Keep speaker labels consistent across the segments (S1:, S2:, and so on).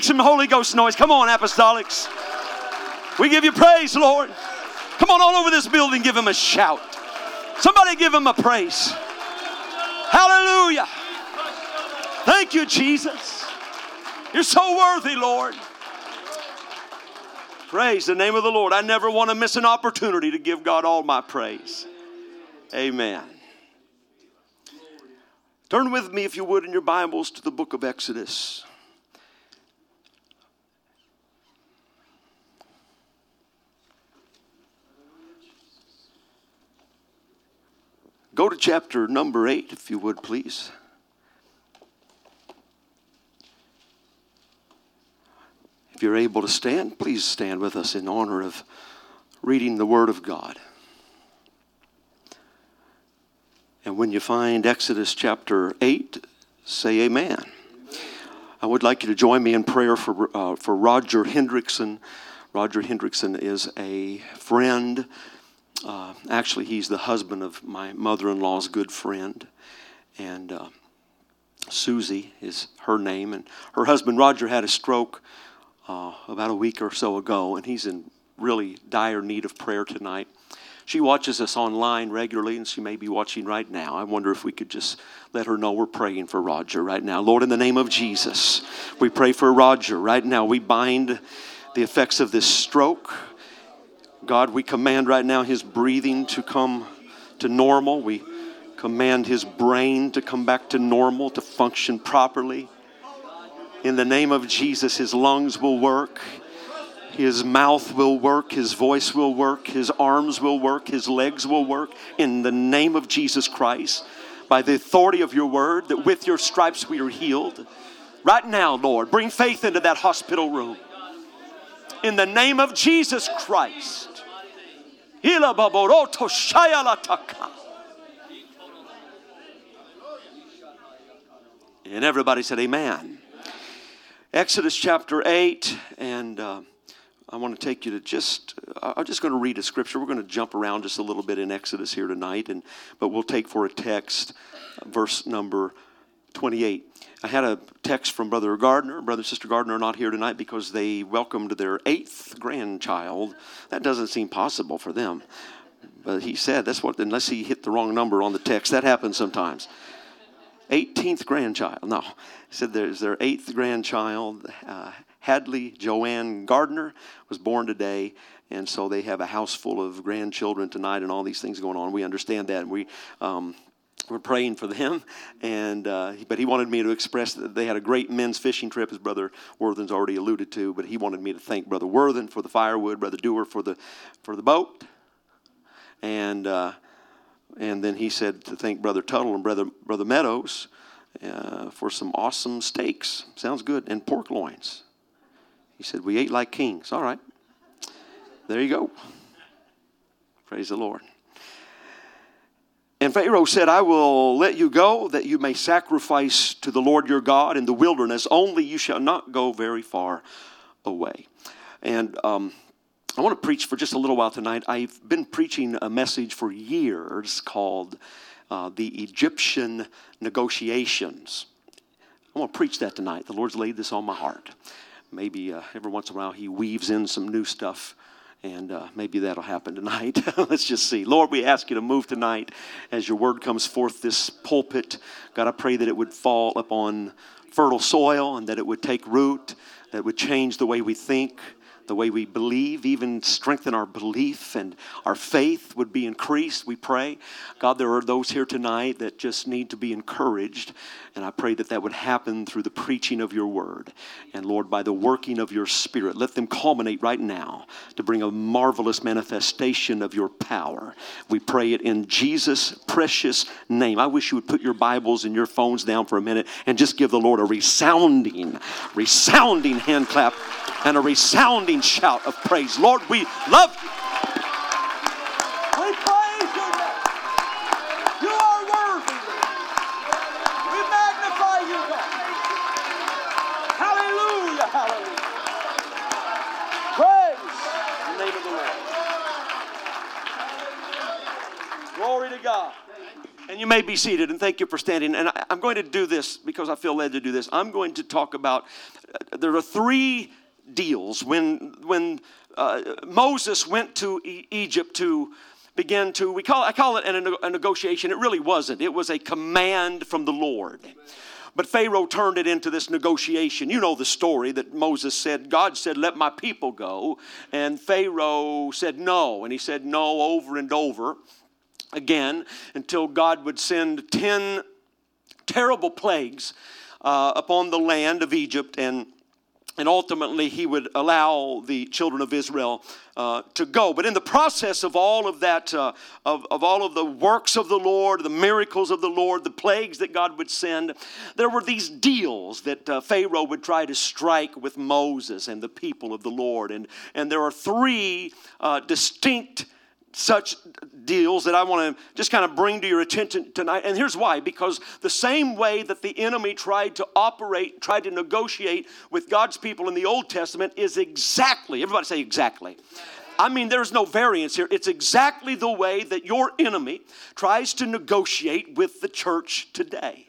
S1: Make some Holy Ghost noise. Come on, apostolics. We give you praise, Lord. Come on, all over this building, give him a shout. Somebody give him a praise. Hallelujah. Thank you, Jesus. You're so worthy, Lord. Praise the name of the Lord. I never want to miss an opportunity to give God all my praise. Amen. Turn with me, if you would, in your Bibles to the book of Exodus. Go to chapter number 8, if you would, please. If you're able to stand, please stand with us in honor of reading the Word of God. And when you find Exodus chapter 8, say amen. I would like you to join me in prayer for Roger Hendrickson. Roger Hendrickson is a friend. Actually, he's the husband of my mother-in-law's good friend. And Susie is her name. And her husband, Roger, had a stroke about a week or so ago. And he's in really dire need of prayer tonight. She watches us online regularly, and she may be watching right now. I wonder if we could just let her know we're praying for Roger right now. Lord, in the name of Jesus, we pray for Roger right now. We bind the effects of this stroke. God, we command right now his breathing to come to normal. We command his brain to come back to normal, to function properly. In the name of Jesus, his lungs will work. His mouth will work. His voice will work. His arms will work. His legs will work. In the name of Jesus Christ, by the authority of your word, that with your stripes we are healed. Right now, Lord, bring faith into that hospital room. In the name of Jesus Christ. And everybody said amen. Exodus chapter 8, and I want to take you to I'm just going to read a scripture. We're going to jump around just a little bit in Exodus here tonight, but we'll take for a text verse number 28. I had a text from Brother Gardner. Brother and Sister Gardner are not here tonight because they welcomed their 8th grandchild. That doesn't seem possible for them. But he said, unless he hit the wrong number on the text, that happens sometimes. 18th grandchild. No, he said there's their 8th grandchild. Hadley Joanne Gardner was born today. And so they have a house full of grandchildren tonight and all these things going on. We understand that. And we're praying for them, but he wanted me to express that they had a great men's fishing trip, as Brother Worthen's already alluded to. But he wanted me to thank Brother Worthen for the firewood, Brother Dewar for the boat, and then he said to thank Brother Tuttle and Brother Meadows for some awesome steaks. Sounds good, and pork loins. He said we ate like kings. All right, there you go. Praise the Lord. And Pharaoh said, I will let you go that you may sacrifice to the Lord your God in the wilderness. Only you shall not go very far away. And I want to preach for just a little while tonight. I've been preaching a message for years called the Egyptian Negotiations. I want to preach that tonight. The Lord's laid this on my heart. Maybe every once in a while he weaves in some new stuff. And maybe that'll happen tonight. Let's just see. Lord, we ask you to move tonight as your word comes forth this pulpit. God, I pray that it would fall upon fertile soil and that it would take root, that it would change the way we think, the way we believe, even strengthen our belief, and our faith would be increased, we pray. God, there are those here tonight that just need to be encouraged, and I pray that that would happen through the preaching of your word. And Lord, by the working of your Spirit, let them culminate right now to bring a marvelous manifestation of your power. We pray it in Jesus' precious name. I wish you would put your Bibles and your phones down for a minute and just give the Lord a resounding hand clap and a resounding shout of praise. Lord, we love you. We praise your name. You are worthy. We magnify you, God. Hallelujah, hallelujah. Praise the name of the Lord. Glory to God. And You may be seated, and thank you for standing. And I'm going to do this because I feel led to do this. I'm going to talk about, there are three deals. When Moses went to Egypt to begin to, I call it a negotiation. It really wasn't. It was a command from the Lord. But Pharaoh turned it into this negotiation. You know the story that Moses said, God said, let my people go. And Pharaoh said no. And he said no over and over again until God would send 10 terrible plagues upon the land of Egypt, and ultimately he would allow the children of Israel to go. But in the process of all of that, of all of the works of the Lord, the miracles of the Lord, the plagues that God would send, there were these deals that Pharaoh would try to strike with Moses and the people of the Lord. And there are three distinct such deals that I want to just kind of bring to your attention tonight. And here's why. Because the same way that the enemy tried to negotiate with God's people in the Old Testament is exactly, everybody say exactly. I mean, there's no variance here. It's exactly the way that your enemy tries to negotiate with the church today.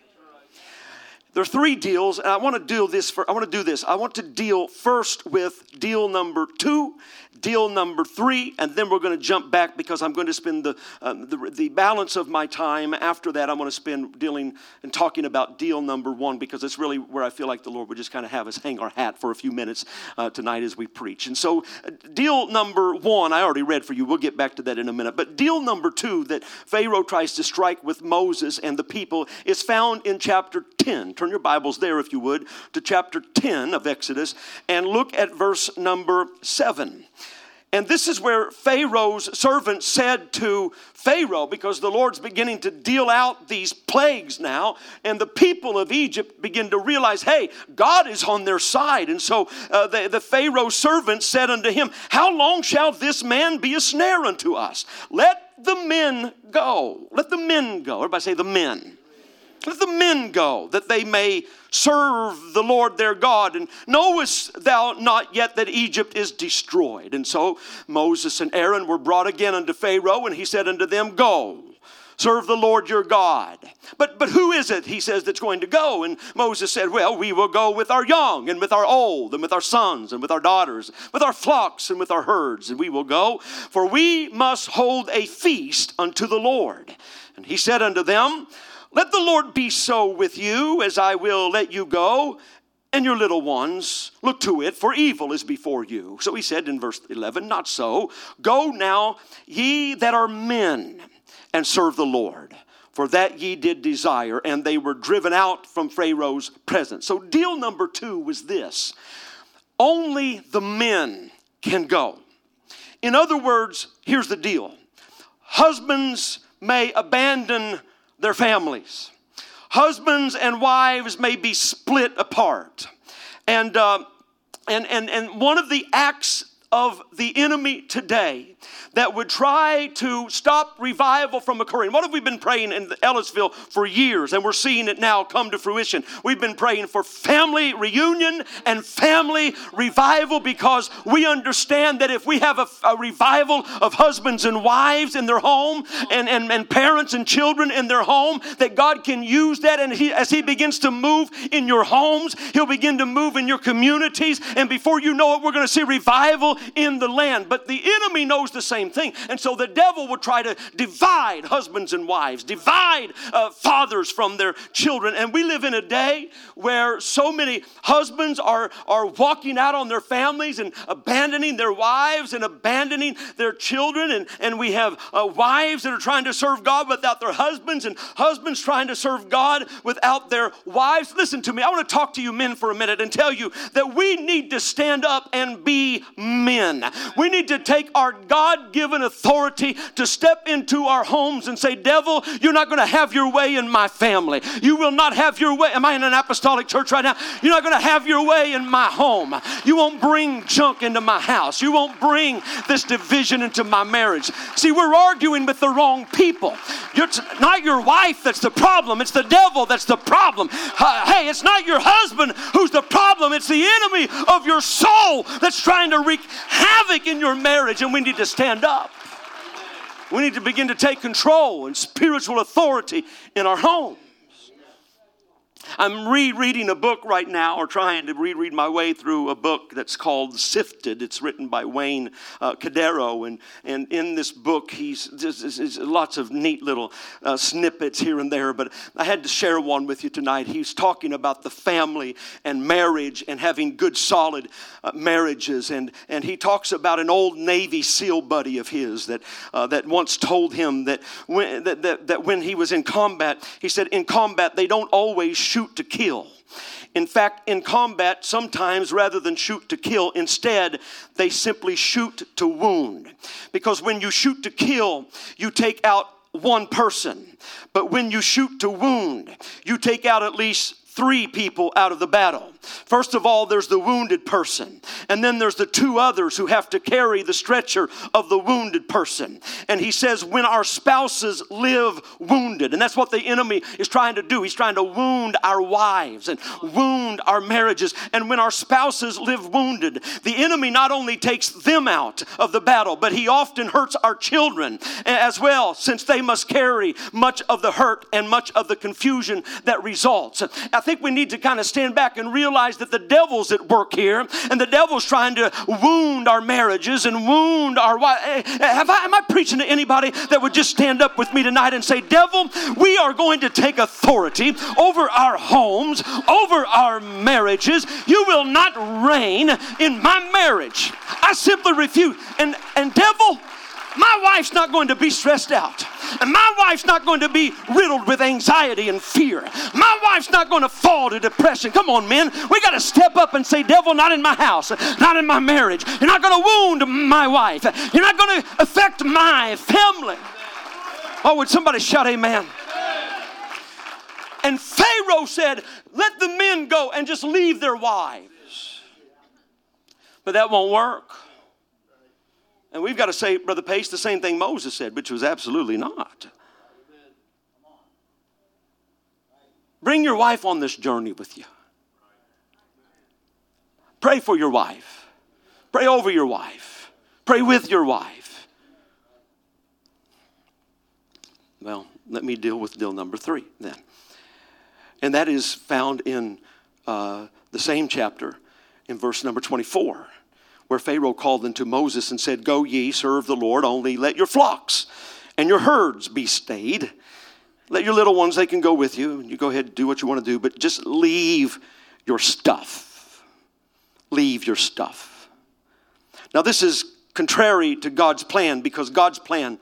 S1: There are three deals, and I want to do this. I want to deal first with deal number 2, deal number 3, and then we're going to jump back because I'm going to spend the balance of my time after that. I'm going to spend dealing and talking about deal number 1 because it's really where I feel like the Lord would just kind of have us hang our hat for a few minutes tonight as we preach. And so deal number 1, I already read for you. We'll get back to that in a minute. But deal number 2 that Pharaoh tries to strike with Moses and the people is found in chapter 10. Turn your Bibles there, if you would, to chapter 10 of Exodus and look at verse number 7. And this is where Pharaoh's servant said to Pharaoh, because the Lord's beginning to deal out these plagues now, and the people of Egypt begin to realize, hey, God is on their side. And so the Pharaoh's servant said unto him, how long shall this man be a snare unto us? Let the men go. Let the men go. Everybody say the men. Let the men go, that they may serve the Lord their God. And knowest thou not yet that Egypt is destroyed? And so Moses and Aaron were brought again unto Pharaoh, and he said unto them, go, serve the Lord your God. But who is it, he says, that's going to go? And Moses said, well, we will go with our young and with our old and with our sons and with our daughters, with our flocks and with our herds, and we will go, for we must hold a feast unto the Lord. And he said unto them, let the Lord be so with you as I will let you go, and your little ones. Look to it, for evil is before you. So he said in verse 11, not so. Go now, ye that are men, and serve the Lord, for that ye did desire. And they were driven out from Pharaoh's presence. So deal number 2 was this. Only the men can go. In other words, here's the deal. Husbands may abandon their families. Husbands and wives may be split apart. And one of the acts of the enemy today that would try to stop revival from occurring. What have we been praying in Ellisville for years, and we're seeing it now come to fruition? We've been praying for family reunion and family revival because we understand that if we have a revival of husbands and wives in their home and parents and children in their home, that God can use that, and as He begins to move in your homes, He'll begin to move in your communities, and before you know it, we're going to see revival in the land. But the enemy knows the same thing. And so the devil will try to divide husbands and wives, divide fathers from their children. And we live in a day where so many husbands are walking out on their families and abandoning their wives and abandoning their children. And we have wives that are trying to serve God without their husbands, and husbands trying to serve God without their wives. Listen to me. I want to talk to you men for a minute and tell you that we need to stand up and be men. We need to take our God-given authority to step into our homes and say, devil, you're not going to have your way in my family. You will not have your way. Am I in an apostolic church right now? You're not going to have your way in my home. You won't bring junk into my house. You won't bring this division into my marriage. See, we're arguing with the wrong people. It's not your wife that's the problem. It's the devil that's the problem. Hey, it's not your husband who's the problem. It's the enemy of your soul that's trying to wreak havoc in your marriage, and we need to stand up. We need to begin to take control and spiritual authority in our home. I'm rereading a book right now, or trying to reread my way through a book that's called Sifted. It's written by Wayne Cadero, and in this book, there's lots of neat little snippets here and there, but I had to share one with you tonight. He's talking about the family and marriage and having good, solid marriages, and he talks about an old Navy SEAL buddy of his that once told him that when he was in combat, he said, in combat, they don't always shoot to kill. In fact, in combat, sometimes rather than shoot to kill, instead, they simply shoot to wound. Because when you shoot to kill, you take out one person. But when you shoot to wound, you take out at least 3 people out of the battle. First of all, there's the wounded person. And then there's the 2 others who have to carry the stretcher of the wounded person. And he says, when our spouses live wounded, and that's what the enemy is trying to do. He's trying to wound our wives and wound our marriages. And when our spouses live wounded, the enemy not only takes them out of the battle, but he often hurts our children as well, since they must carry much of the hurt and much of the confusion that results. I think we need to kind of stand back and realize that the devil's at work here, and the devil's trying to wound our marriages and wound our wives. Am I preaching to anybody that would just stand up with me tonight and say, devil, we are going to take authority over our homes, over our marriages. You will not reign in my marriage. I simply refuse. And devil, my wife's not going to be stressed out. And my wife's not going to be riddled with anxiety and fear. My wife's not going to fall to depression. Come on, men. We got to step up and say, devil, not in my house, not in my marriage. You're not going to wound my wife. You're not going to affect my family. Oh, would somebody shout amen? And Pharaoh said, let the men go and just leave their wives. But that won't work. And we've got to say, Brother Pace, the same thing Moses said, which was absolutely not. Bring your wife on this journey with you. Pray for your wife. Pray over your wife. Pray with your wife. Well, let me deal with deal number 3 then. And that is found in the same chapter in verse number 24. Where Pharaoh called unto Moses and said, go ye, serve the Lord, only let your flocks and your herds be stayed. Let your little ones, they can go with you. You go ahead and do what you want to do, but just leave your stuff. Leave your stuff. Now this is contrary to God's plan, because God's plan,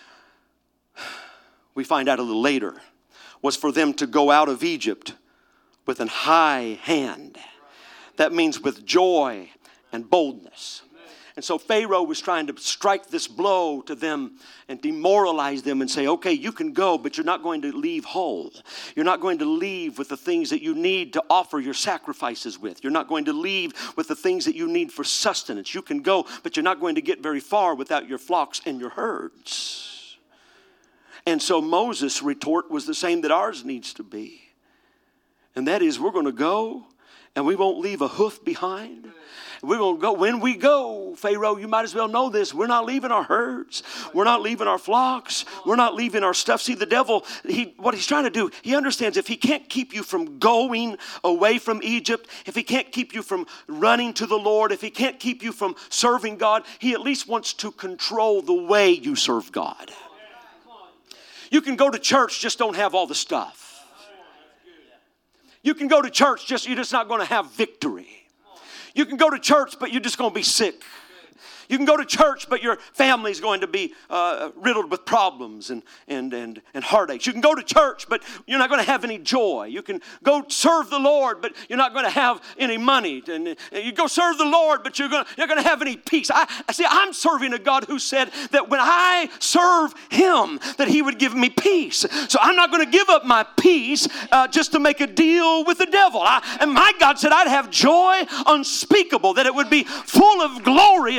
S1: we find out a little later, was for them to go out of Egypt with an high hand. That means with joy and boldness. And so Pharaoh was trying to strike this blow to them and demoralize them and say, okay, you can go, but you're not going to leave whole. You're not going to leave with the things that you need to offer your sacrifices with. You're not going to leave with the things that you need for sustenance. You can go, but you're not going to get very far without your flocks and your herds. And so Moses' retort was the same that ours needs to be. And that is, we're going to go and we won't leave a hoof behind. We're going to go. When we go, Pharaoh, you might as well know this. We're not leaving our herds. We're not leaving our flocks. We're not leaving our stuff. See, the devil, what he's trying to do, he understands if he can't keep you from going away from Egypt, if he can't keep you from running to the Lord, if he can't keep you from serving God, he at least wants to control the way you serve God. You can go to church, just don't have all the stuff. You can go to church, you're just not going to have victory. You can go to church, but you're just going to be sick. You can go to church, but your family's going to be riddled with problems and heartaches. You can go to church, but you're not going to have any joy. You can go serve the Lord, but you're not going to have any money. And you go serve the Lord, but you're not going to have any peace. I'm serving a God who said that when I serve Him, that He would give me peace. So I'm not going to give up my peace just to make a deal with the devil. And my God said I'd have joy unspeakable, that it would be full of glory. And so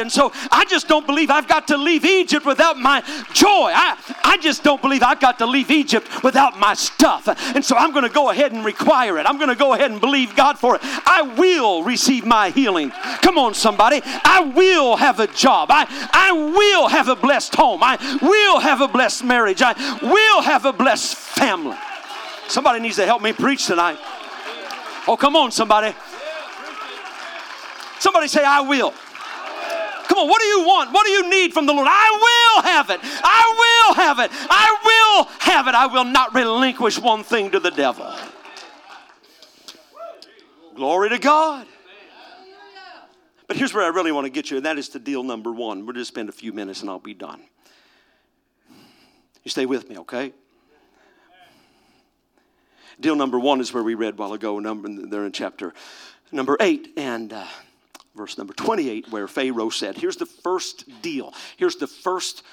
S1: I just don't believe I've got to leave Egypt without my joy. I just don't believe I've got to leave Egypt without my stuff. And so I'm going to go ahead and require it. I'm going to go ahead and believe God for it. I will receive my healing. Come on, somebody. I will have a job. I will have a blessed home. I will have a blessed marriage. I will have a blessed family. Somebody needs to help me preach tonight. Oh, come on, somebody. Somebody say, I will. Come on, what do you want? What do you need from the Lord? I will have it. I will have it. I will have it. I will not relinquish one thing to the devil. Glory to God. But here's where I really want to get you, and that is to deal number one. We'll just spend a few minutes and I'll be done. You stay with me, okay? Deal number one is where we read a while ago. They're in chapter number 8 and verse number 28, where Pharaoh said, here's the first deal. Here's the first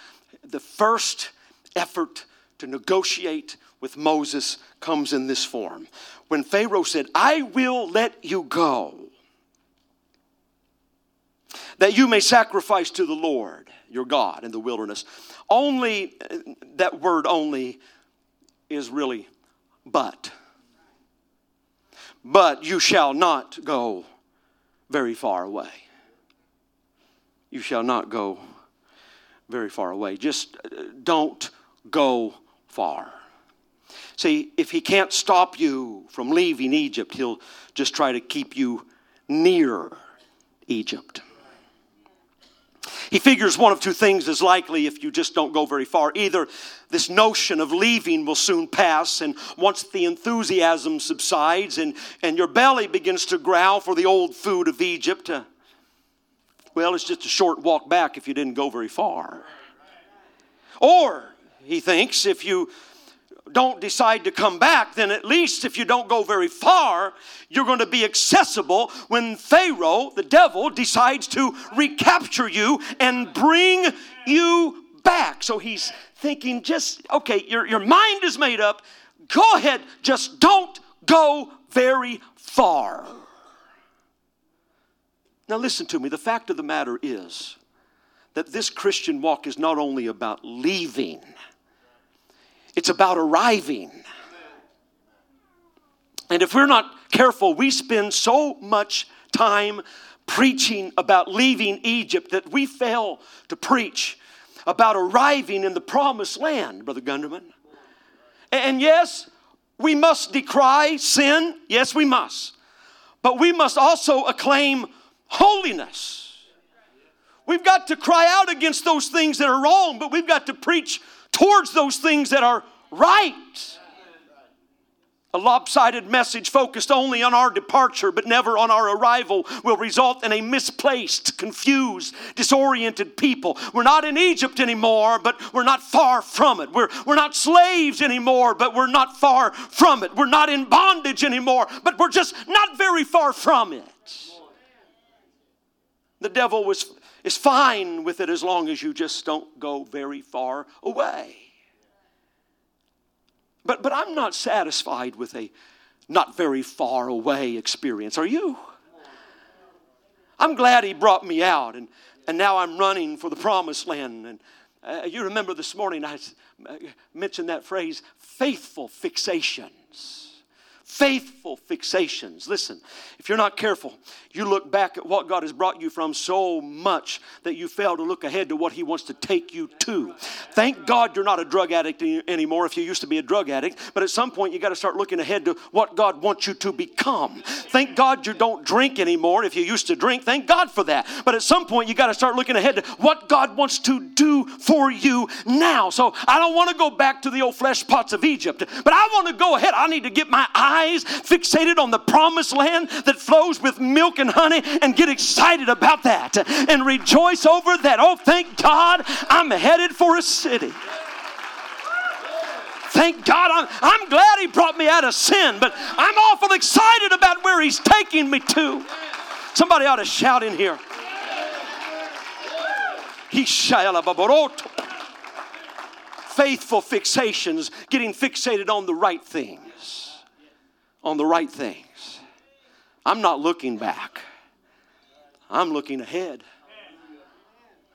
S1: effort to negotiate with Moses comes in this form. When Pharaoh said, I will let you go, that you may sacrifice to the Lord your God in the wilderness. Only, that word only is really but. But you shall not go very far away. You shall not go very far away. Just don't go far. See, if he can't stop you from leaving Egypt, he'll just try to keep you near Egypt. He figures one of two things is likely if you just don't go very far. Either this notion of leaving will soon pass, and once the enthusiasm subsides and your belly begins to growl for the old food of Egypt, well, it's just a short walk back if you didn't go very far. Or, he thinks, if you don't decide to come back, then at least if you don't go very far, you're going to be accessible when Pharaoh, the devil, decides to recapture you and bring you back. So he's thinking, okay, your mind is made up. Go ahead, just don't go very far. Now listen to me. The fact of the matter is that this Christian walk is not only about leaving, it's about arriving. And if we're not careful, we spend so much time preaching about leaving Egypt that we fail to preach about arriving in the promised land, Brother Gunderman. And yes, we must decry sin. Yes, we must. But we must also acclaim holiness. We've got to cry out against those things that are wrong, but we've got to preach towards those things that are right. A lopsided message focused only on our departure but never on our arrival will result in a misplaced, confused, disoriented people. We're not in Egypt anymore, but we're not far from it. We're not slaves anymore, but we're not far from it. We're not in bondage anymore, but we're just not very far from it. The devil is fine with it as long as you just don't go very far away. But I'm not satisfied with a not very far away experience. Are you? I'm glad he brought me out, and now I'm running for the promised land. And you remember this morning I mentioned that phrase, faithful fixations. Faithful fixations. Listen, if you're not careful, you look back at what God has brought you from so much that you fail to look ahead to what he wants to take you to. Thank God you're not a drug addict anymore if you used to be a drug addict, but at some point you got to start looking ahead to what God wants you to become. Thank God you don't drink anymore if you used to drink. Thank God for that. But at some point you got to start looking ahead to what God wants to do for you now. So I don't want to go back to the old flesh pots of Egypt, but I want to go ahead. I need to get my eyes fixated on the promised land that flows with milk and honey and get excited about that and rejoice over that. Oh, thank God I'm headed for a city. Thank God. I'm glad he brought me out of sin, but I'm awful excited about where he's taking me to. Somebody ought to shout in here. Faithful fixations, getting fixated on the right things. On the right things. I'm not looking back. I'm looking ahead.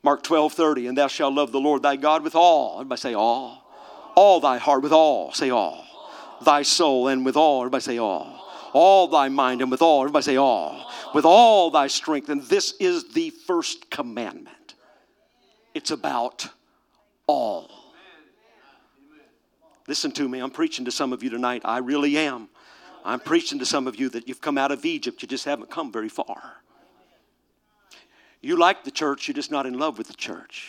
S1: Mark 12:30, and thou shalt love the Lord thy God with all. Everybody say all. All thy heart with all. Say all. Thy soul and with all. Everybody say all. All thy mind and with all. Everybody say all. With all thy strength. And this is the first commandment. It's about all. Listen to me. I'm preaching to some of you tonight. I really am. I'm preaching to some of you that you've come out of Egypt. You just haven't come very far. You like the church. You're just not in love with the church.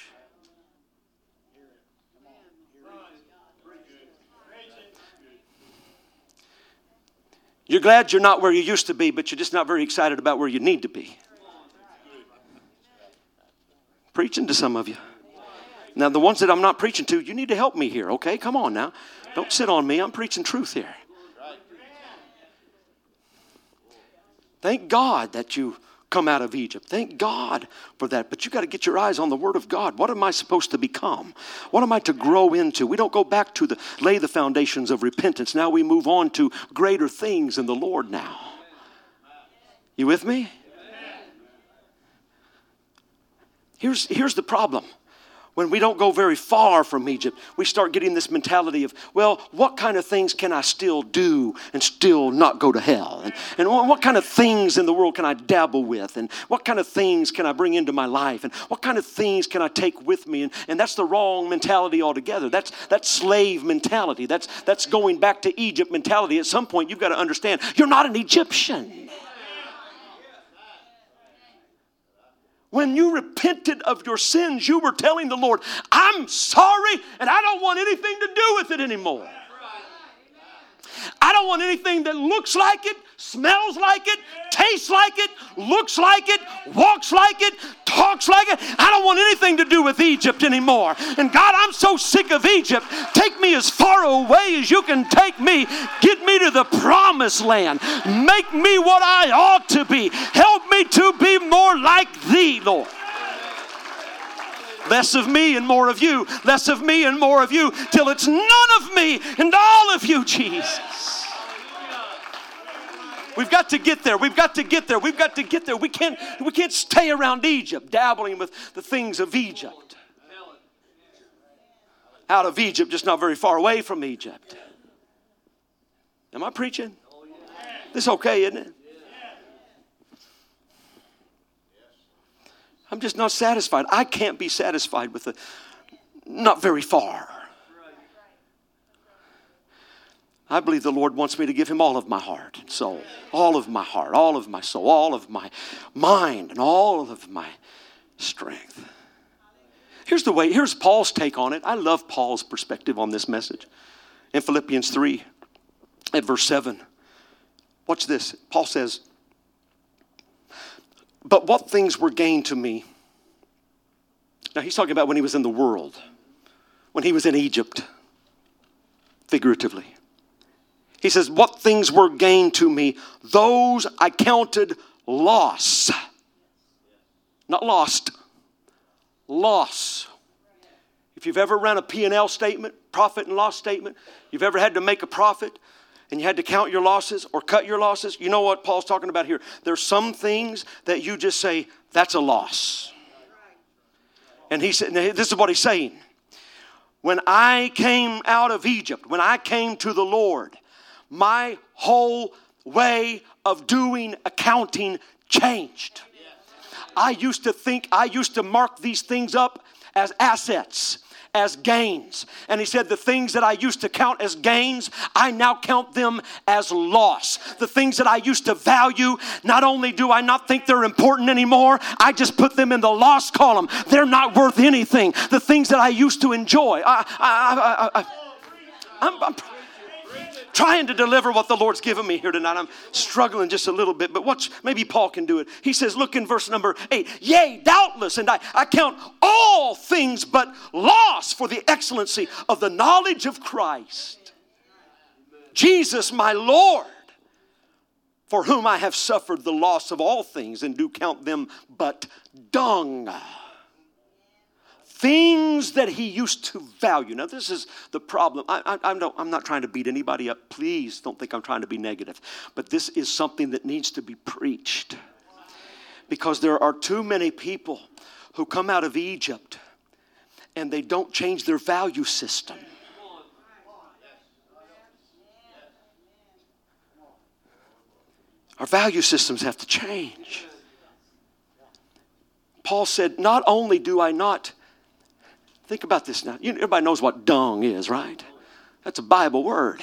S1: You're glad you're not where you used to be, but you're just not very excited about where you need to be. Preaching to some of you. Now, the ones that I'm not preaching to, you need to help me here, okay? Come on now. Don't sit on me. I'm preaching truth here. Thank God that you come out of Egypt. Thank God for that. But you got to get your eyes on the Word of God. What am I supposed to become? What am I to grow into? We don't go back to lay the foundations of repentance. Now we move on to greater things in the Lord now. You with me? Here's the problem. When we don't go very far from Egypt, we start getting this mentality of, well, what kind of things can I still do and still not go to hell? And what kind of things in the world can I dabble with? And what kind of things can I bring into my life? And what kind of things can I take with me? And that's the wrong mentality altogether. That's slave mentality. That's going back to Egypt mentality. At some point, you've got to understand, you're not an Egyptian. When you repented of your sins, you were telling the Lord, I'm sorry and I don't want anything to do with it anymore. I don't want anything that looks like it, smells like it, tastes like it, looks like it, walks like it, talks like it. I don't want anything to do with Egypt anymore. And God, I'm so sick of Egypt. Take me as far away as you can take me. Get me to the promised land. Make me what I ought to be. Help me to be more like thee, Lord. Less of me and more of you. Less of me and more of you. Till it's none of me and all of you, Jesus. We've got to get there. We've got to get there. We've got to get there. We can't stay around Egypt, dabbling with the things of Egypt. Out of Egypt, just not very far away from Egypt. Am I preaching? This is okay, isn't it? I'm just not satisfied. I can't be satisfied with not very far. I believe the Lord wants me to give him all of my heart and soul. All of my heart, all of my soul, all of my mind, and all of my strength. Here's Paul's take on it. I love Paul's perspective on this message. In Philippians 3, at verse 7. Watch this. Paul says, but what things were gained to me? Now he's talking about when he was in the world. When he was in Egypt. Figuratively. He says, what things were gained to me? Those I counted loss. Not lost. Loss. If you've ever run a P&L statement, profit and loss statement, you've ever had to make a profit, and you had to count your losses or cut your losses, you know what Paul's talking about here. There's some things that you just say, that's a loss. And he said, this is what he's saying. When I came out of Egypt, when I came to the Lord, my whole way of doing accounting changed. I used to mark these things up as assets, as gains. And he said the things that I used to count as gains, I now count them as loss. The things that I used to value, not only do I not think they're important anymore, I just put them in the loss column. They're not worth anything. The things that I used to enjoy. I'm trying to deliver what the Lord's given me here tonight. I'm struggling just a little bit, but watch, maybe Paul can do it. He says, look in verse number 8. Yea, doubtless, and I count all things but loss for the excellency of the knowledge of Christ. Jesus, my Lord, for whom I have suffered the loss of all things and do count them but dung. Things that he used to value. Now, this is the problem. I'm not trying to beat anybody up. Please don't think I'm trying to be negative. But this is something that needs to be preached. Because there are too many people who come out of Egypt and they don't change their value system. Our value systems have to change. Paul said, not only do I not, think about this now. Everybody knows what dung is, right? That's a Bible word.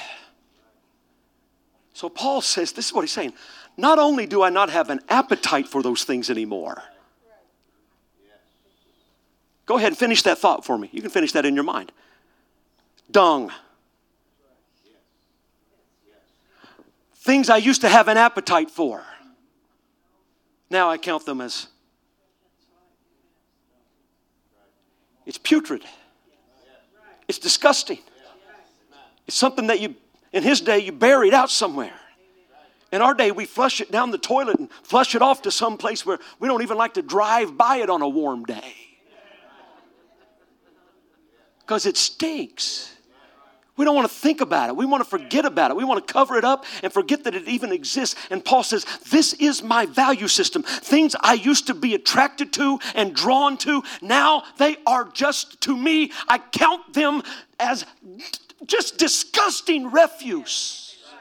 S1: So Paul says, this is what he's saying. Not only do I not have an appetite for those things anymore. Go ahead and finish that thought for me. You can finish that in your mind. Dung. Things I used to have an appetite for. Now I count them as, it's putrid. It's disgusting. It's something that in his day, you buried out somewhere. In our day, we flush it down the toilet and flush it off to some place where we don't even like to drive by it on a warm day. Because it stinks. We don't want to think about it. We want to forget about it. We want to cover it up and forget that it even exists. And Paul says, this is my value system. Things I used to be attracted to and drawn to, now they are just, to me, I count them as just disgusting refuse.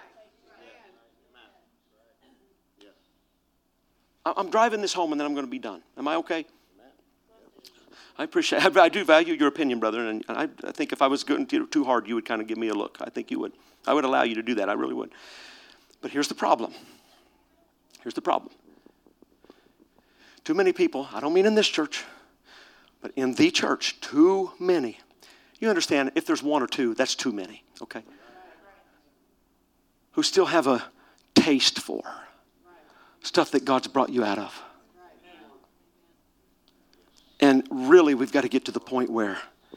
S1: I'm driving this home and then I'm going to be done. Am I okay? I appreciate it. I do value your opinion, brother, and I think if I was going too hard, you would kind of give me a look. I think you would. I would allow you to do that. I really would. But here's the problem. Here's the problem. Too many people, I don't mean in this church, but in the church, too many. You understand, if there's one or two, that's too many, okay? Who still have a taste for stuff that God's brought you out of. And really, we've got to get to the point where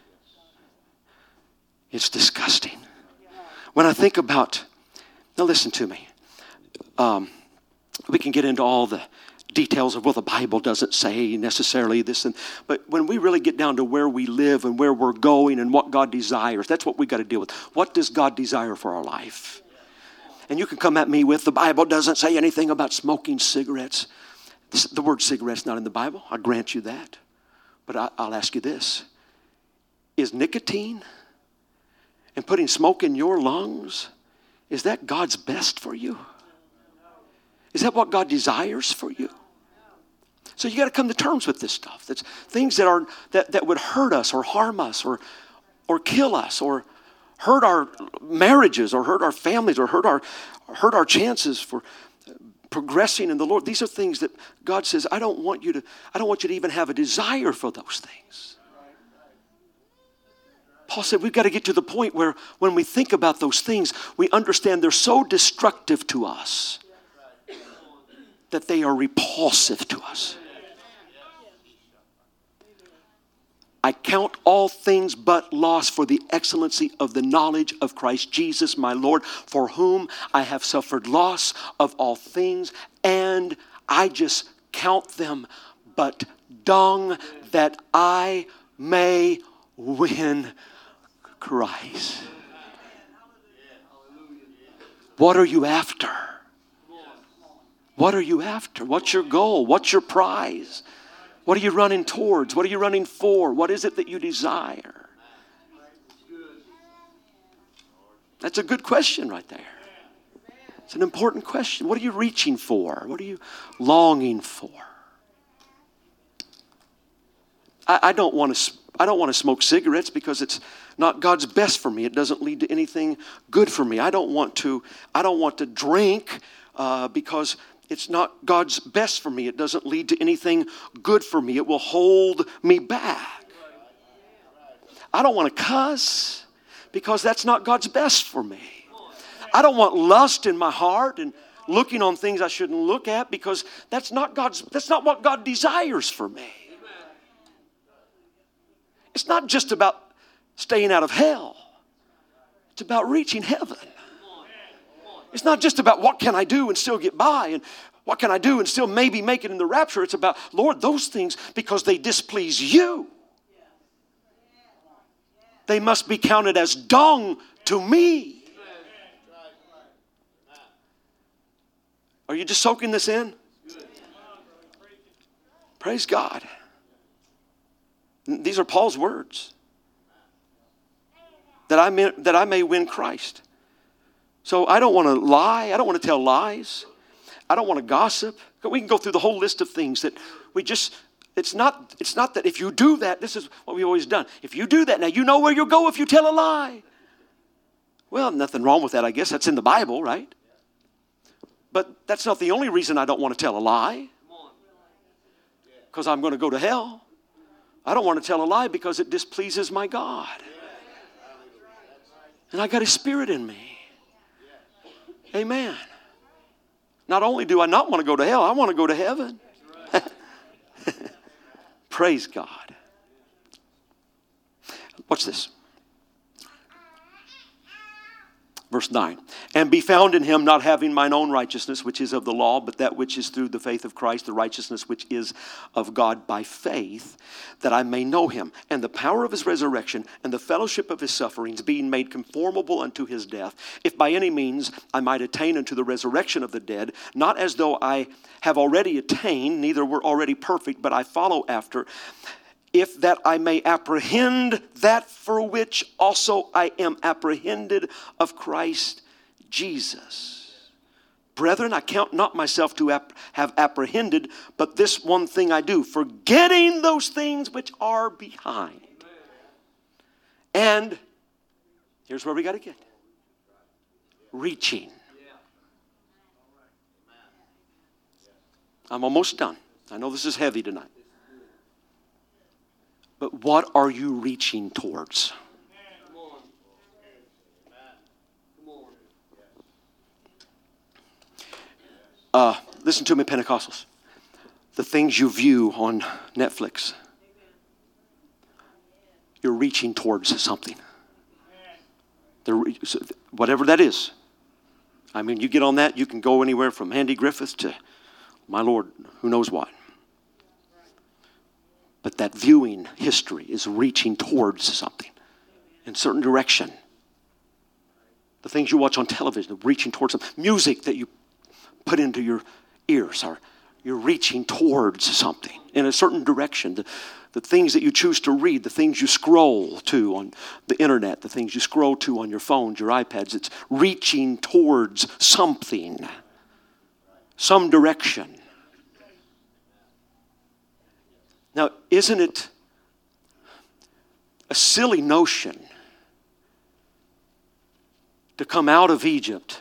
S1: it's disgusting. When I think about, now listen to me. We can get into all the details of, well, the Bible doesn't say necessarily this. But when we really get down to where we live and where we're going and what God desires, that's what we've got to deal with. What does God desire for our life? And you can come at me with, the Bible doesn't say anything about smoking cigarettes. The word cigarette's not in the Bible. I grant you that. But I'll ask you this. Is nicotine and putting smoke in your lungs, is that God's best for you? Is that what God desires for you? So you got to come to terms with this stuff. That's things that would hurt us or harm us or kill us or hurt our marriages or hurt our families or hurt our chances for progressing in the Lord. These are things that God says, I don't want you to even have a desire for those things. Paul said we've got to get to the point where when we think about those things, we understand they're so destructive to us that they are repulsive to us. I count all things but loss for the excellency of the knowledge of Christ Jesus my Lord, for whom I have suffered loss of all things, and I just count them but dung, that I may win Christ. What are you after? What are you after? What's your goal? What's your prize? What are you running towards? What are you running for? What is it that you desire? That's a good question right there. It's an important question. What are you reaching for? What are you longing for? I don't want to smoke cigarettes because it's not God's best for me. It doesn't lead to anything good for me. I don't want to drink because it's not God's best for me. It doesn't lead to anything good for me. It will hold me back. I don't want to cuss because that's not God's best for me. I don't want lust in my heart and looking on things I shouldn't look at because that's not what God desires for me. It's not just about staying out of hell. It's about reaching heaven. It's not just about what can I do and still get by and what can I do and still maybe make it in the rapture. It's about, Lord, those things, because they displease you, they must be counted as dung to me. Are you just soaking this in? Praise God. These are Paul's words. That I may win Christ. So I don't want to lie. I don't want to tell lies. I don't want to gossip. We can go through the whole list of things that we just, it's not that if you do that, this is what we've always done. If you do that, now you know where you'll go if you tell a lie. Well, nothing wrong with that, I guess. That's in the Bible, right? But that's not the only reason I don't want to tell a lie. Because I'm going to go to hell. I don't want to tell a lie because it displeases my God. And I got His Spirit in me. Amen. Not only do I not want to go to hell, I want to go to heaven. Praise God. Watch this. Verse 9. And be found in Him, not having mine own righteousness, which is of the law, but that which is through the faith of Christ, the righteousness which is of God by faith, that I may know Him, and the power of His resurrection, and the fellowship of His sufferings, being made conformable unto His death, if by any means I might attain unto the resurrection of the dead, not as though I have already attained, neither were already perfect, but I follow after, if that I may apprehend that for which also I am apprehended of Christ Jesus. Brethren, I count not myself to have apprehended, but this one thing I do, forgetting those things which are behind. And here's where we got to get. Reaching. I'm almost done. I know this is heavy tonight. But what are you reaching towards? Listen to me, Pentecostals. The things you view on Netflix, you're reaching towards something. Whatever that is. I mean, you get on that, you can go anywhere from Andy Griffith to, my Lord, who knows what. But that viewing history is reaching towards something in a certain direction. The things you watch on television are reaching towards something. Music that you put into your ears you're reaching towards something in a certain direction. The things that you choose to read, the things you scroll to on the internet, the things you scroll to on your phones, your iPads, it's reaching towards something, some direction. Now, isn't it a silly notion to come out of Egypt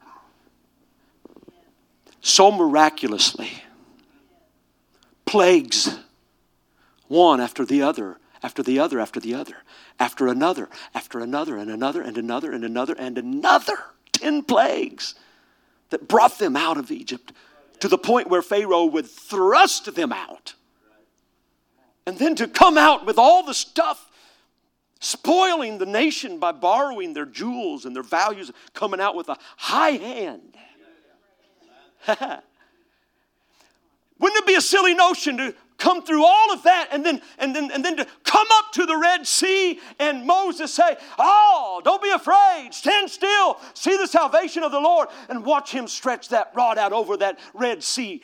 S1: so miraculously, plagues, one after the other, after the other, after the other, after another, after another, and another, and another, and another, and another, 10 plagues that brought them out of Egypt to the point where Pharaoh would thrust them out. And then to come out with all the stuff, spoiling the nation by borrowing their jewels and their values, coming out with a high hand. Wouldn't it be a silly notion to come through all of that and then to come up to the Red Sea and Moses say, "Oh, don't be afraid, stand still, see the salvation of the Lord," and watch him stretch that rod out over that Red Sea.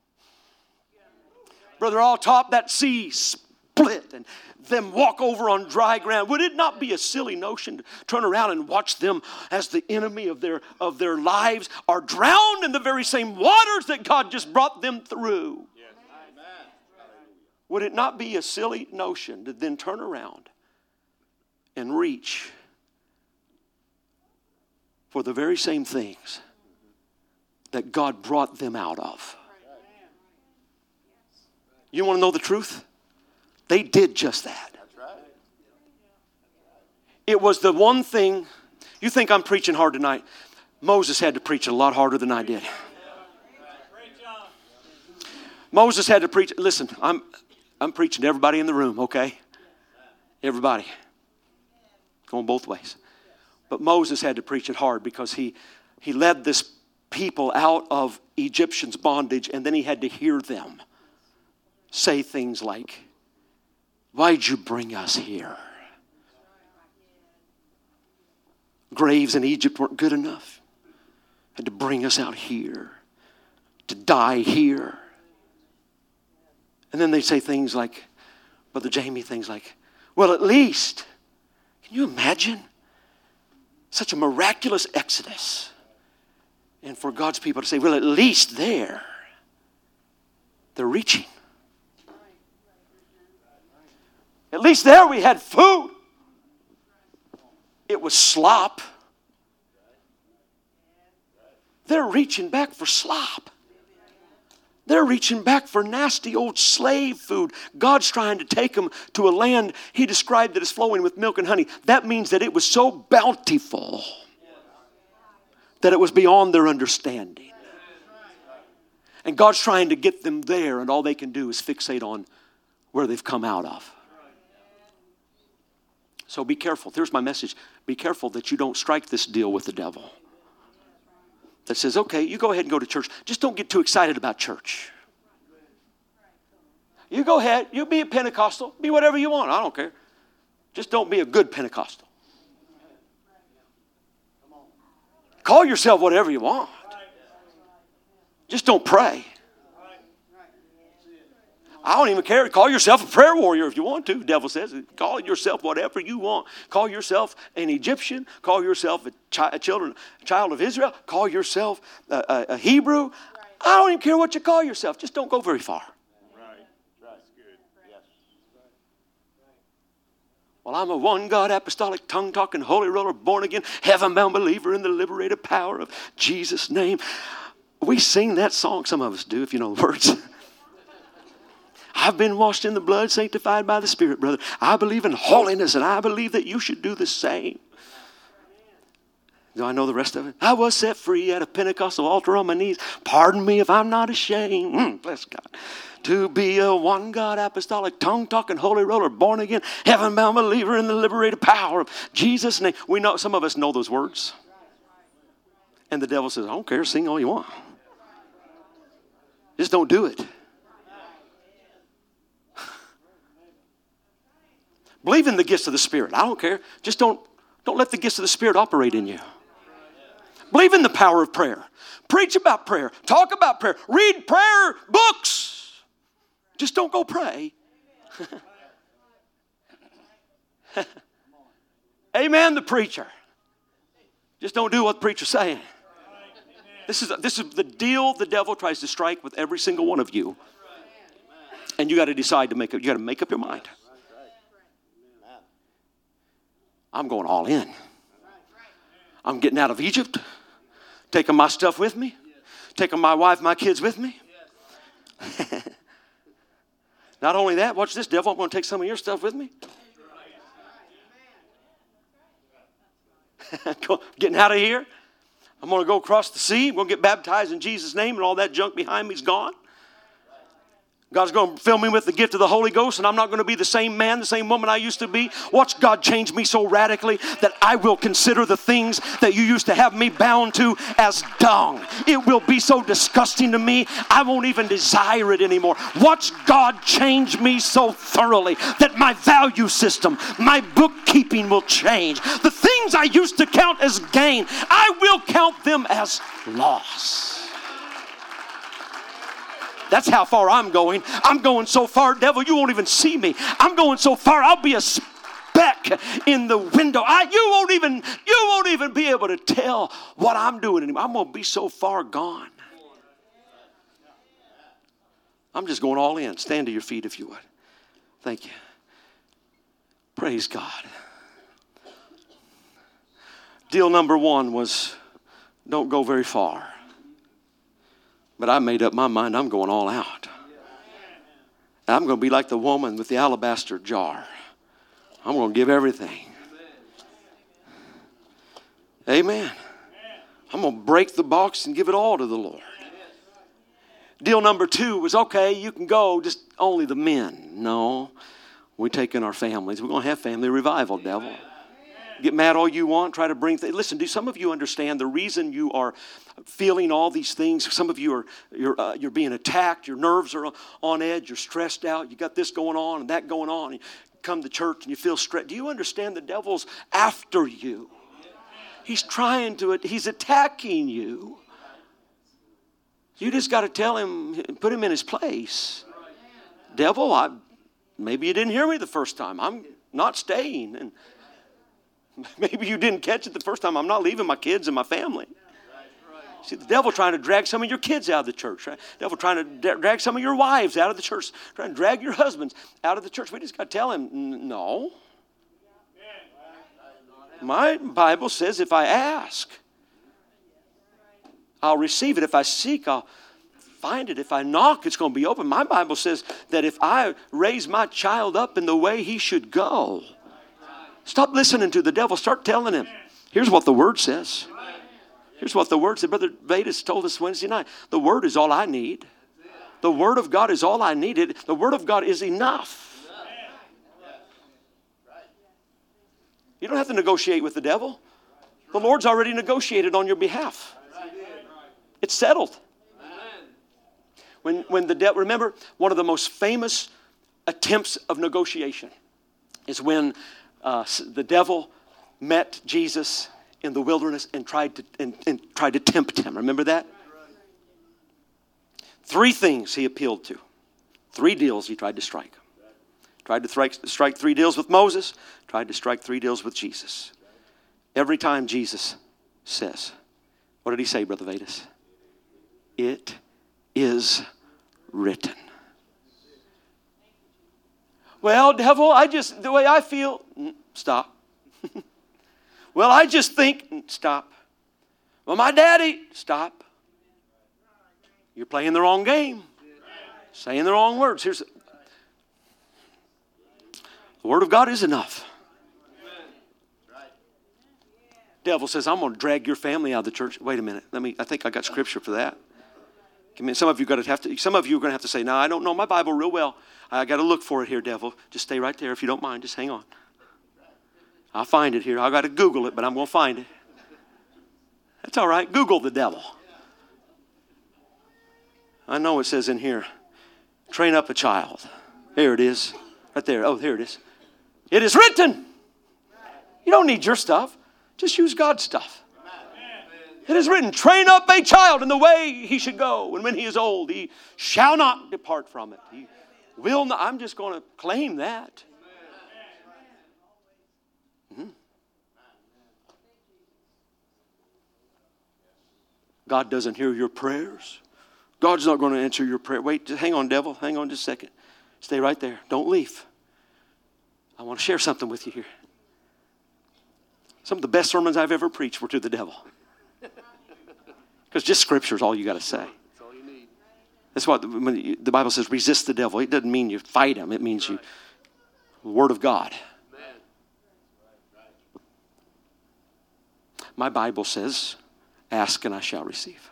S1: Brother Alltop, that sea split and them walk over on dry ground. Would it not be a silly notion to turn around and watch them as the enemy of their lives are drowned in the very same waters that God just brought them through? Yes. Would it not be a silly notion to then turn around and reach for the very same things that God brought them out of? You want to know the truth? They did just that. It was the one thing. You think I'm preaching hard tonight? Moses had to preach a lot harder than I did. Moses had to preach. Listen, I'm preaching to everybody in the room, okay? Everybody. Going both ways. But Moses had to preach it hard because he led this people out of Egyptians' bondage, and then he had to hear them say things like, "Why'd you bring us here? Graves in Egypt weren't good enough. Had to bring us out here to die here." And then they say things like, Brother Jamie, things like, well, at least, can you imagine such a miraculous exodus? And for God's people to say, well, at least they're reaching. At least there we had food. It was slop. They're reaching back for slop. They're reaching back for nasty old slave food. God's trying to take them to a land He described it as flowing with milk and honey. That means that it was so bountiful that it was beyond their understanding. And God's trying to get them there, and all they can do is fixate on where they've come out of. So be careful. Here's my message. Be careful that you don't strike this deal with the devil that says, okay, you go ahead and go to church. Just don't get too excited about church. You go ahead. You be a Pentecostal. Be whatever you want. I don't care. Just don't be a good Pentecostal. Call yourself whatever you want. Just don't pray. I don't even care. Call yourself a prayer warrior if you want to. The devil says, call yourself whatever you want. Call yourself an Egyptian. Call yourself a child of Israel. Call yourself a Hebrew. I don't even care what you call yourself. Just don't go very far.
S2: That's good. Yes.
S1: Well, I'm a one God, apostolic, tongue-talking, holy roller, born again, heaven-bound believer in the liberated power of Jesus' name. We sing that song. Some of us do, if you know the words. I've been washed in the blood, sanctified by the Spirit, brother. I believe in holiness, and I believe that you should do the same. Do I know the rest of it? I was set free at a Pentecostal altar on my knees. Pardon me if I'm not ashamed. Bless God. To be a one God, apostolic, tongue-talking, holy roller, born again, heaven-bound believer in the liberated power of Jesus' name. We know, some of us know those words. And the devil says, I don't care, sing all you want. Just don't do it. Believe in the gifts of the Spirit. I don't care. Just don't let the gifts of the Spirit operate in you. Believe in the power of prayer. Preach about prayer. Talk about prayer. Read prayer books. Just don't go pray. Amen, the preacher. Just don't do what the preacher's saying. This is the deal the devil tries to strike with every single one of you. And you got to decide to make up your mind. I'm going all in. I'm getting out of Egypt, taking my stuff with me, taking my wife, my kids with me. Not only that, watch this, devil, I'm going to take some of your stuff with me. Getting out of here. I'm going to go across the sea. I'm going to get baptized in Jesus' name, and all that junk behind me is gone. God's going to fill me with the gift of the Holy Ghost, and I'm not going to be the same man, the same woman I used to be. Watch God change me so radically that I will consider the things that you used to have me bound to as dung. It will be so disgusting to me, I won't even desire it anymore. Watch God change me so thoroughly that my value system, my bookkeeping will change. The things I used to count as gain, I will count them as loss. That's how far I'm going. I'm going so far, devil, you won't even see me. I'm going so far, I'll be a speck in the window. You won't even be able to tell what I'm doing anymore. I'm going to be so far gone. I'm just going all in. Stand to your feet if you would. Thank you. Praise God. Deal number one was don't go very far. But I made up my mind, I'm going all out. And I'm going to be like the woman with the alabaster jar. I'm going to give everything. Amen. I'm going to break the box and give it all to the Lord. Deal number two was, okay, you can go, just only the men. No, we're taking our families. We're going to have family revival, devil. Get mad all you want, try to bring things. Listen, do some of you understand the reason you are feeling all these things? Some of you you're being attacked, your nerves are on edge, you're stressed out, you got this going on and that going on. You come to church and you feel stressed. Do you understand the devil's after you? He's he's attacking you. You just got to tell him, put him in his place. Devil, maybe you didn't hear me the first time. I'm not staying. And maybe you didn't catch it the first time. I'm not leaving my kids and my family. See, the devil trying to drag some of your kids out of the church. Right? The devil trying to drag some of your wives out of the church. Trying to drag your husbands out of the church. We just got to tell him, no. My Bible says if I ask, I'll receive it. If I seek, I'll find it. If I knock, it's going to be open. My Bible says that if I raise my child up in the way he should go, stop listening to the devil. Start telling him. Here's what the Word says. Here's what the Word said. Brother Vedas told us Wednesday night. The Word is all I need. The Word of God is all I needed. The Word of God is enough. You don't have to negotiate with the devil. The Lord's already negotiated on your behalf. It's settled. When the devil, remember, one of the most famous attempts of negotiation is when the devil met Jesus in the wilderness and tried to tempt him. Remember that? 3 things he appealed to. 3 deals he tried to strike. Tried to strike 3 deals with Moses. Tried to strike 3 deals with Jesus. Every time Jesus says, what did he say, Brother Vedas? It is written. Well, devil, the way I feel, stop. Well, I just think, stop. Well, my daddy, stop. You're playing the wrong game. Saying the wrong words. The Word of God is enough. Devil says, I'm going to drag your family out of the church. Wait a minute. I think I got scripture for that. Some of you are going to have to say, no, I don't know my Bible real well. I got to look for it here, devil. Just stay right there if you don't mind. Just hang on. I'll find it here. I've got to Google it, but I'm going to find it. That's all right. Google the devil. I know it says in here, train up a child. Here it is. Right there. Oh, here it is. It is written. You don't need your stuff. Just use God's stuff. It is written, train up a child in the way he should go. And when he is old, he shall not depart from it. He will not. I'm just going to claim that. God doesn't hear your prayers. God's not going to answer your prayer. Wait, just hang on, devil. Hang on just a second. Stay right there. Don't leave. I want to share something with you here. Some of the best sermons I've ever preached were to the devil. Because just Scripture is all you got to say.
S2: That's all you need.
S1: That's what when the Bible says resist the devil. It doesn't mean you fight him. It means you, the Word of God. My Bible says, ask and I shall receive.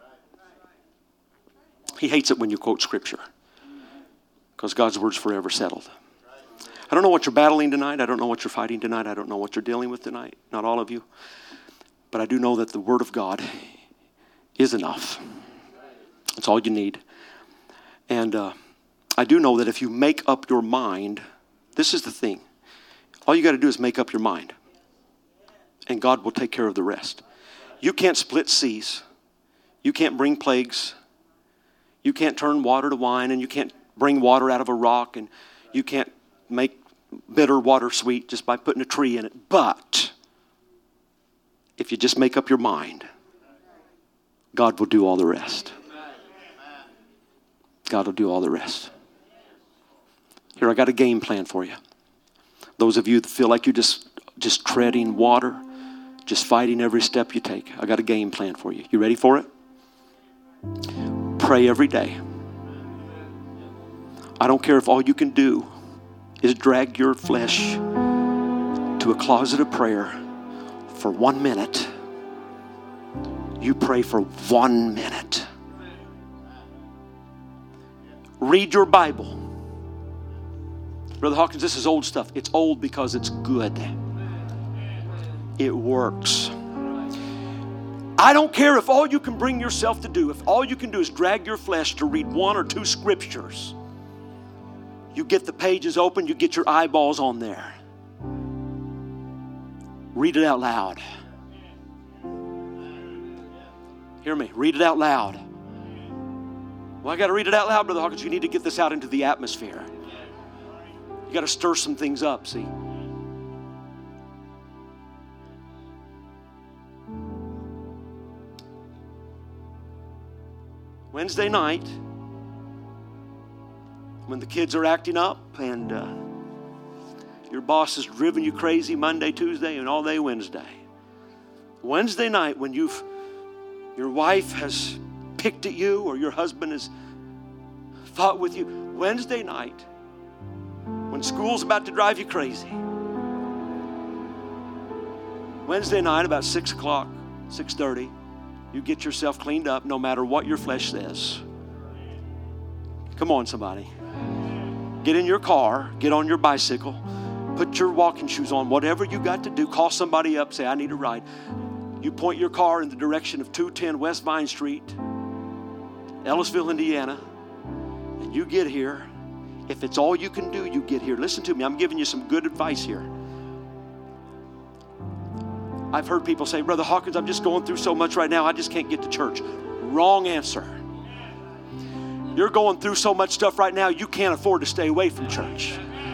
S1: He hates it when you quote Scripture. Because God's Word's forever settled. I don't know what you're battling tonight. I don't know what you're fighting tonight. I don't know what you're dealing with tonight. Not all of you. But I do know that the Word of God is enough. That's all you need. And I do know that if you make up your mind, this is the thing. All you got to do is make up your mind. And God will take care of the rest. You can't split seas. You can't bring plagues. You can't turn water to wine, and you can't bring water out of a rock, and you can't make bitter water sweet just by putting a tree in it. But if you just make up your mind, God will do all the rest. God will do all the rest. Here, I got a game plan for you. Those of you that feel like you're just treading water, just fighting every step you take, I got a game plan for you. You ready for it? Pray every day. I don't care if all you can do is drag your flesh to a closet of prayer for 1 minute. You pray for 1 minute. Read your Bible. Brother Hawkins, this is old stuff. It's old because it's good. It works. I don't care if all you can bring yourself to do, if all you can do is drag your flesh to read 1 or 2 scriptures. You get the pages open, you get your eyeballs on there. Read it out loud. Hear me, read it out loud. Well, I got to read it out loud, Brother Hawkins. You need to get this out into the atmosphere. You got to stir some things up, see. Wednesday night, when the kids are acting up and your boss has driven you crazy Monday, Tuesday, and all day Wednesday. Wednesday night, when your wife has picked at you or your husband has fought with you. Wednesday night, when school's about to drive you crazy. Wednesday night, about 6 o'clock, 6:30, you get yourself cleaned up no matter what your flesh says. Come on, somebody. Get in your car, get on your bicycle, put your walking shoes on, whatever you got to do. Call somebody up, say, I need a ride. You point your car in the direction of 210 West Vine Street, Ellisville, Indiana, and you get here. If it's all you can do, you get here. Listen to me, I'm giving you some good advice here. I've heard people say, Brother Hawkins, I'm just going through so much right now, I just can't get to church. Wrong answer. You're going through so much stuff right now, you can't afford to stay away from church.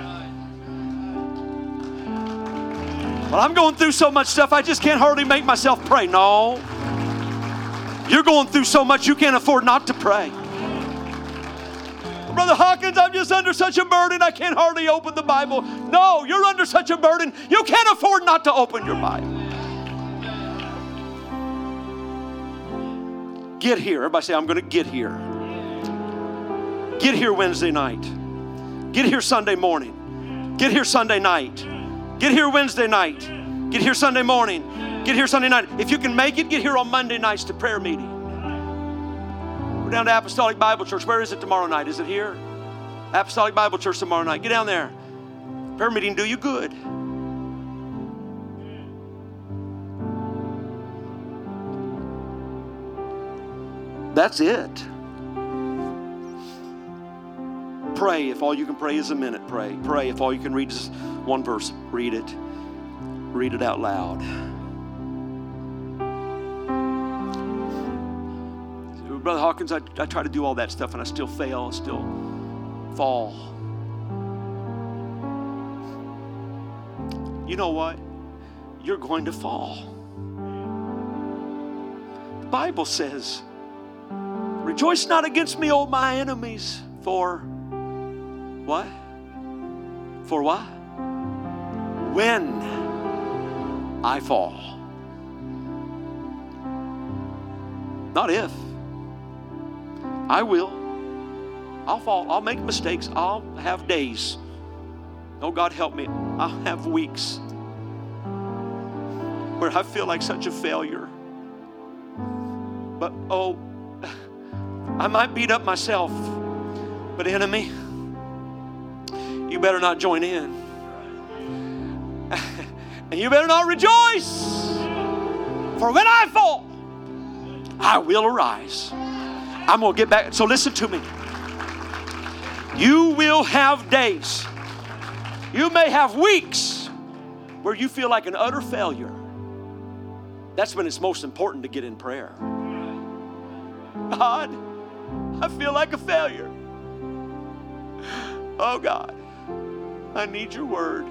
S1: Well, I'm going through so much stuff, I just can't hardly make myself pray. No. You're going through so much, you can't afford not to pray. Brother Hawkins, I'm just under such a burden, I can't hardly open the Bible. No, you're under such a burden, you can't afford not to open your Bible. Get here. Everybody say, I'm going to get here. Get here Wednesday night. Get here Sunday morning. Get here Sunday night. Get here Wednesday night. Get here Sunday morning. Get here Sunday night. If you can make it, get here on Monday nights to prayer meeting. We're down to Apostolic Bible Church. Where is it tomorrow night? Is it here? Apostolic Bible Church tomorrow night. Get down there. Prayer meeting do you good. That's it. Pray. If all you can pray is a minute, pray. Pray. If all you can read is one verse, read it. Read it out loud. Brother Hawkins, I try to do all that stuff and I still fail, I still fall. You know what? You're going to fall. The Bible says, rejoice not against me, O my enemies, for what? For what? When I fall. Not if. I will. I'll fall. I'll make mistakes. I'll have days. Oh, God help me. I'll have weeks where I feel like such a failure. But, oh, I might beat up myself. But enemy, you better not join in. And you better not rejoice. For when I fall, I will arise. I'm going to get back. So listen to me. You will have days. You may have weeks where you feel like an utter failure. That's when it's most important to get in prayer. God, I feel like a failure. Oh God, I need your word.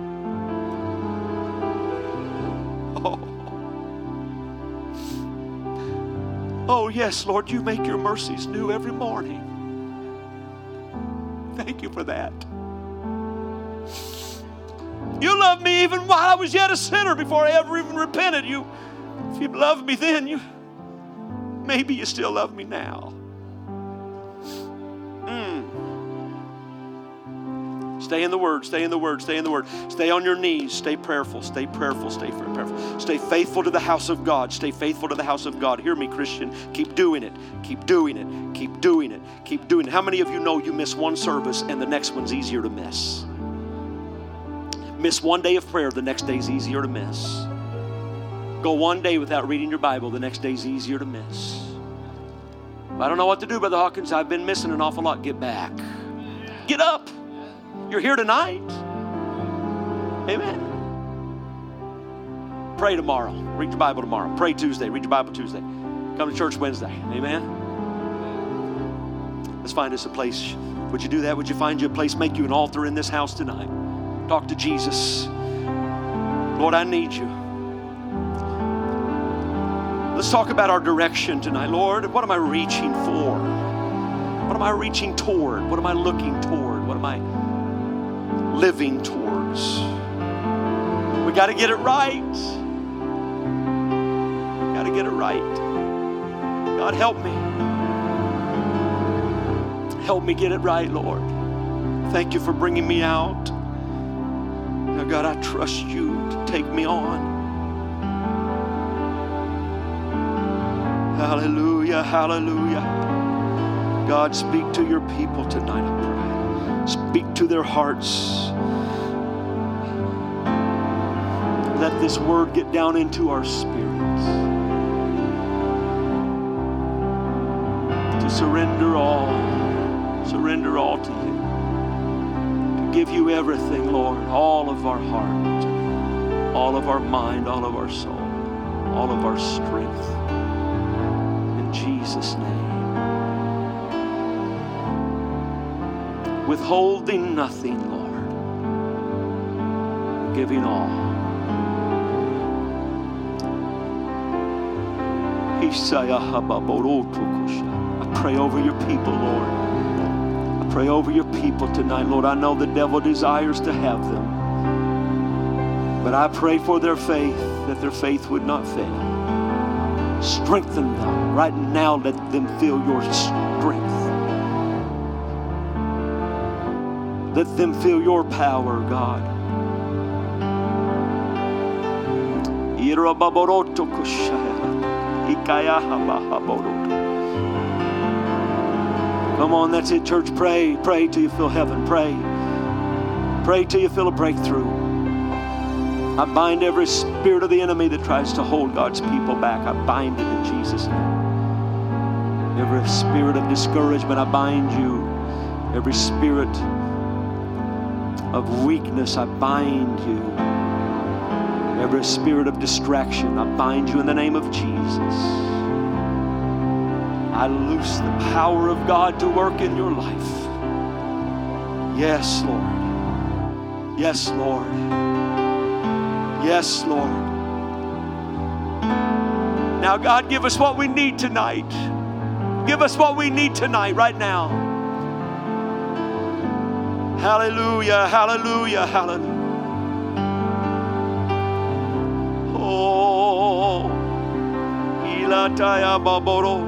S1: Oh yes, Lord, you make your mercies new every morning. Thank you for that. You loved me even while I was yet a sinner, before I ever even repented. If you loved me then, maybe you still love me now. Stay in the Word, stay in the Word, stay in the Word. Stay on your knees, stay prayerful, stay prayerful, stay prayerful. Stay faithful to the house of God, stay faithful to the house of God. Hear me, Christian, keep doing it, keep doing it, keep doing it, keep doing it. How many of you know you miss one service and the next one's easier to miss? Miss one day of prayer, the next day's easier to miss. Go one day without reading your Bible, the next day's easier to miss. I don't know what to do, Brother Hawkins. I've been missing an awful lot. Get back. Get up. You're here tonight. Amen. Pray tomorrow. Read your Bible tomorrow. Pray Tuesday. Read your Bible Tuesday. Come to church Wednesday. Amen. Let's find us a place Would you do that? Would you find you a place, make you an altar in this house tonight? Talk to Jesus. Lord, I need you. Let's talk about our direction tonight. Lord, what am I reaching for? What am I reaching toward? What am I looking toward? What am I living towards? We got to get it right. Got to get it right. God, help me. Help me get it right, Lord. Thank you for bringing me out. Now, God, I trust you to take me on. Hallelujah, hallelujah. God, speak to your people tonight, I pray. Speak to their hearts. Let this word get down into our spirits. To surrender all to you. To give you everything, Lord, all of our heart, all of our mind, all of our soul, all of our strength. In Jesus' name. Withholding nothing, Lord. Giving all. I pray over your people, Lord. I pray over your people tonight, Lord. I know the devil desires to have them. But I pray for their faith, that their faith would not fail. Strengthen them. Right now, let them feel your strength. Let them feel your power, God. Come on, that's it, church. Pray. Pray till you feel heaven. Pray. Pray till you feel a breakthrough. I bind every spirit of the enemy that tries to hold God's people back. I bind it in Jesus' name. Every spirit of discouragement, I bind you. Every spirit of weakness, I bind you. Every spirit of distraction, I bind you in the name of Jesus. I loose the power of God to work in your life. Yes, Lord. Yes, Lord. Yes, Lord. Now, God, give us what we need tonight. Give us what we need tonight, right now. Hallelujah, hallelujah, hallelujah. Oh, Ilataya Baboro.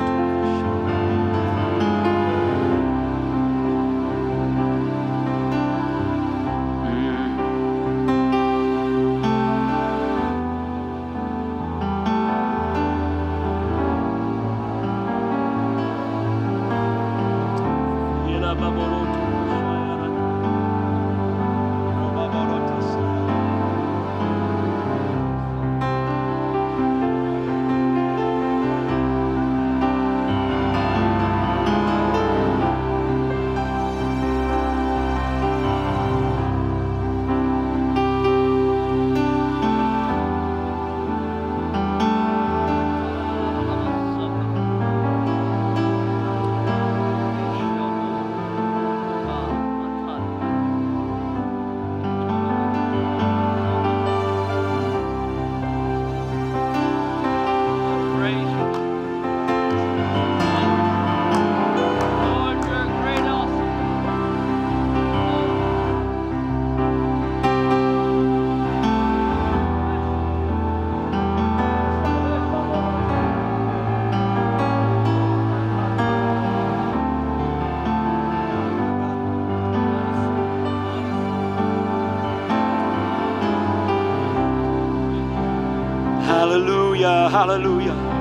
S1: Hallelujah, hallelujah.